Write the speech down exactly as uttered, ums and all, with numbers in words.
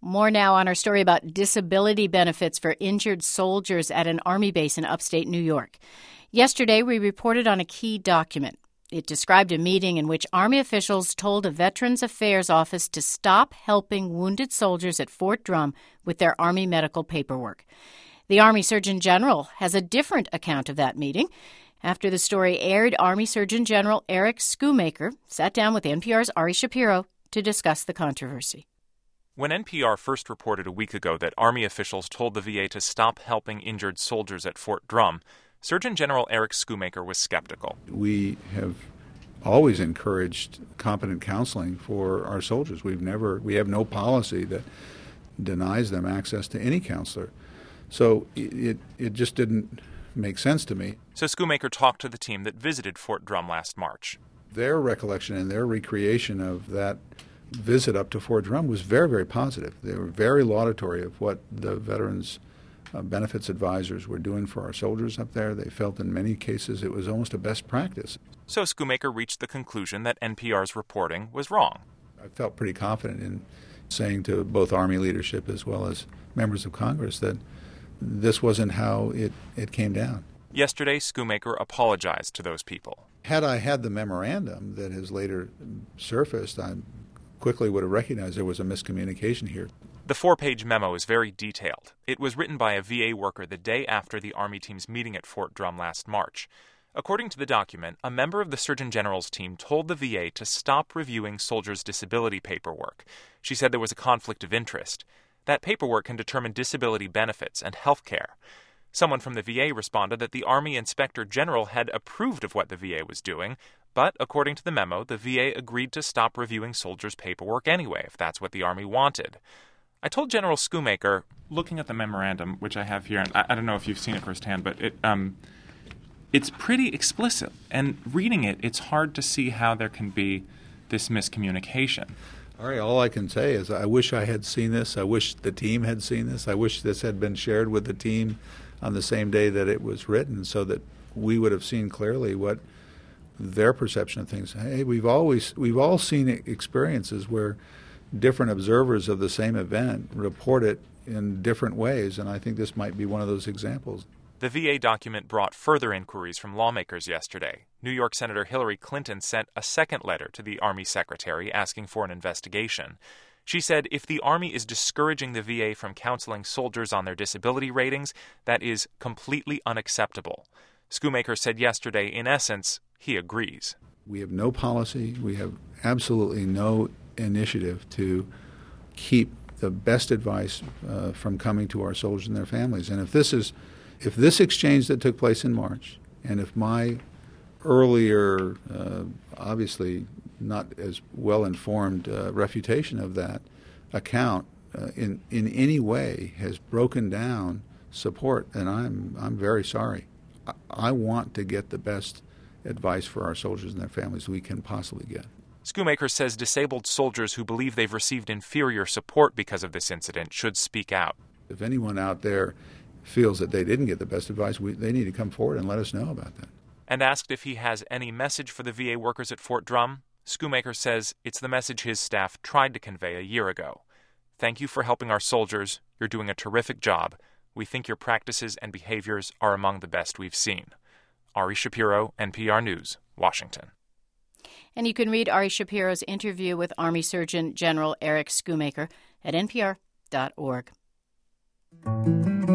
More now on our story about disability benefits for injured soldiers at an Army base in upstate New York. Yesterday, we reported on a key document. It described a meeting in which Army officials told a Veterans Affairs office to stop helping wounded soldiers at Fort Drum with their Army medical paperwork. The Army Surgeon General has a different account of that meeting. After the story aired, Army Surgeon General Eric Schoomaker sat down with N P R's Ari Shapiro to discuss the controversy. When N P R first reported a week ago that Army officials told the V A to stop helping injured soldiers at Fort Drum, Surgeon General Eric Schoomaker was skeptical. We have always encouraged competent counseling for our soldiers. We've never, we have no policy that denies them access to any counselor. So it it just didn't make sense to me. So Schoomaker talked to the team that visited Fort Drum last March. Their recollection and their recreation of that visit up to Fort Drum was very, very positive. They were very laudatory of what the Veterans uh, Benefits Advisors were doing for our soldiers up there. They felt in many cases it was almost a best practice. So Schoomaker reached the conclusion that N P R's reporting was wrong. I felt pretty confident in saying to both Army leadership as well as members of Congress that this wasn't how it, it came down. Yesterday, Schoomaker apologized to those people. Had I had the memorandum that has later surfaced, I quickly would have recognized there was a miscommunication here. The four-page memo is very detailed. It was written by a V A worker the day after the Army team's meeting at Fort Drum last March. According to the document, a member of the Surgeon General's team told the V A to stop reviewing soldiers' disability paperwork. She said there was a conflict of interest. That paperwork can determine disability benefits and health care. Someone from the V A responded that the Army Inspector General had approved of what the V A was doing, but according to the memo, the V A agreed to stop reviewing soldiers' paperwork anyway, if that's what the Army wanted. I told General Schoomaker, looking at the memorandum, which I have here, and I, I don't know if you've seen it firsthand, but it um, it's pretty explicit. And reading it, it's hard to see how there can be this miscommunication. All right, all I can say is I wish I had seen this. I wish the team had seen this. I wish this had been shared with the team on the same day that it was written so that we would have seen clearly what their perception of things. Hey, we've always we've all seen experiences where different observers of the same event report it in different ways, and I think this might be one of those examples. The V A document brought further inquiries from lawmakers yesterday. New York Senator Hillary Clinton sent a second letter to the Army Secretary asking for an investigation. She said if the Army is discouraging the V A from counseling soldiers on their disability ratings, that is completely unacceptable. Schoomaker said yesterday, in essence, he agrees. We have no policy. We have absolutely no initiative to keep the best advice uh, from coming to our soldiers and their families. And if this is, if this exchange that took place in March, and if my earlier, uh, obviously not as well-informed uh, refutation of that account uh, in in any way has broken down support, then I'm I'm very sorry. I, I want to get the best advice for our soldiers and their families we can possibly get. Schoomaker says disabled soldiers who believe they've received inferior support because of this incident should speak out. If anyone out there feels that they didn't get the best advice, we, they need to come forward and let us know about that. And asked if he has any message for the V A workers at Fort Drum, Schoomaker says it's the message his staff tried to convey a year ago. Thank you for helping our soldiers. You're doing a terrific job. We think your practices and behaviors are among the best we've seen. Ari Shapiro, N P R News, Washington. And you can read Ari Shapiro's interview with Army Surgeon General Eric Schoomaker at N P R dot org.